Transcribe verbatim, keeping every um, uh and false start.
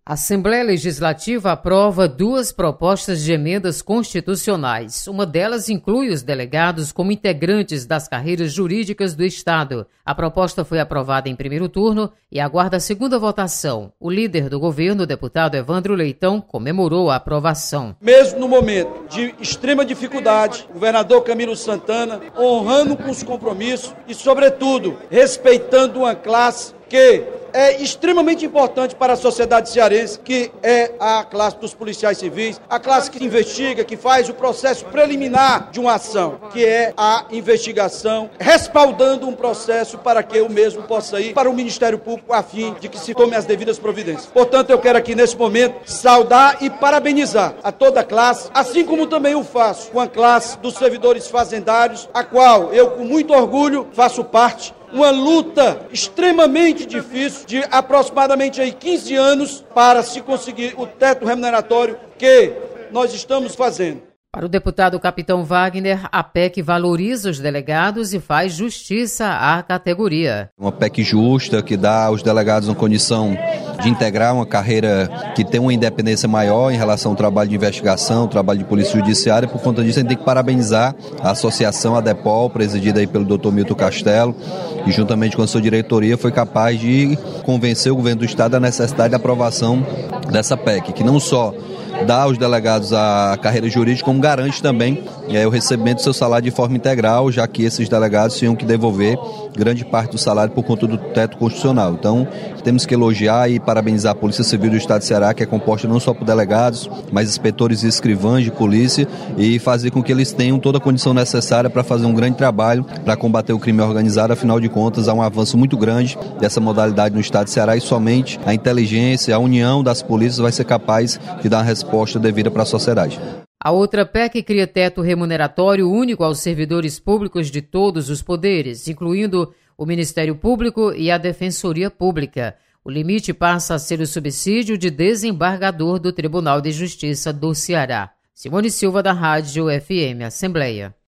A Assembleia Legislativa aprova duas propostas de emendas constitucionais. Uma delas inclui os delegados como integrantes das carreiras jurídicas do Estado. A proposta foi aprovada em primeiro turno e aguarda a segunda votação. O líder do governo, o deputado Evandro Leitão, comemorou a aprovação. Mesmo no momento de extrema dificuldade, o governador Camilo Santana, honrando com os compromissos e, sobretudo, respeitando uma classe que é extremamente importante para a sociedade cearense, que é a classe dos policiais civis, a classe que investiga, que faz o processo preliminar de uma ação, que é a investigação, respaldando um processo para que o mesmo possa ir para o Ministério Público a fim de que se tome as devidas providências. Portanto, eu quero aqui nesse momento saudar e parabenizar a toda a classe, assim como também o faço com a classe dos servidores fazendários, a qual eu com muito orgulho faço parte. Uma luta extremamente difícil de aproximadamente aí quinze anos para se conseguir o teto remuneratório que nós estamos fazendo. Para o deputado Capitão Wagner, a P E C valoriza os delegados e faz justiça à categoria. Uma P E C justa que dá aos delegados uma condição de integrar uma carreira que tem uma independência maior em relação ao trabalho de investigação, trabalho de polícia judiciária. Por conta disso, a gente tem que parabenizar a associação ADEPOL, presidida aí pelo doutor Milton Castelo, que juntamente com a sua diretoria foi capaz de convencer o governo do Estado da necessidade da aprovação dessa P E C, que não só dá aos delegados a carreira jurídica, como garante também é, o recebimento do seu salário de forma integral, já que esses delegados tinham que devolver grande parte do salário por conta do teto constitucional. Então, temos que elogiar e parabenizar a Polícia Civil do Estado de Ceará, que é composta não só por delegados, mas inspetores e escrivães de polícia, e fazer com que eles tenham toda a condição necessária para fazer um grande trabalho para combater o crime organizado. Afinal de contas, há um avanço muito grande dessa modalidade no Estado de Ceará e somente a inteligência, a união das polícias vai ser capaz de dar uma resposta devida para a sociedade. A outra P E C cria teto remuneratório único aos servidores públicos de todos os poderes, incluindo o Ministério Público e a Defensoria Pública. O limite passa a ser o subsídio de desembargador do Tribunal de Justiça do Ceará. Simone Silva, da Rádio F M Assembleia.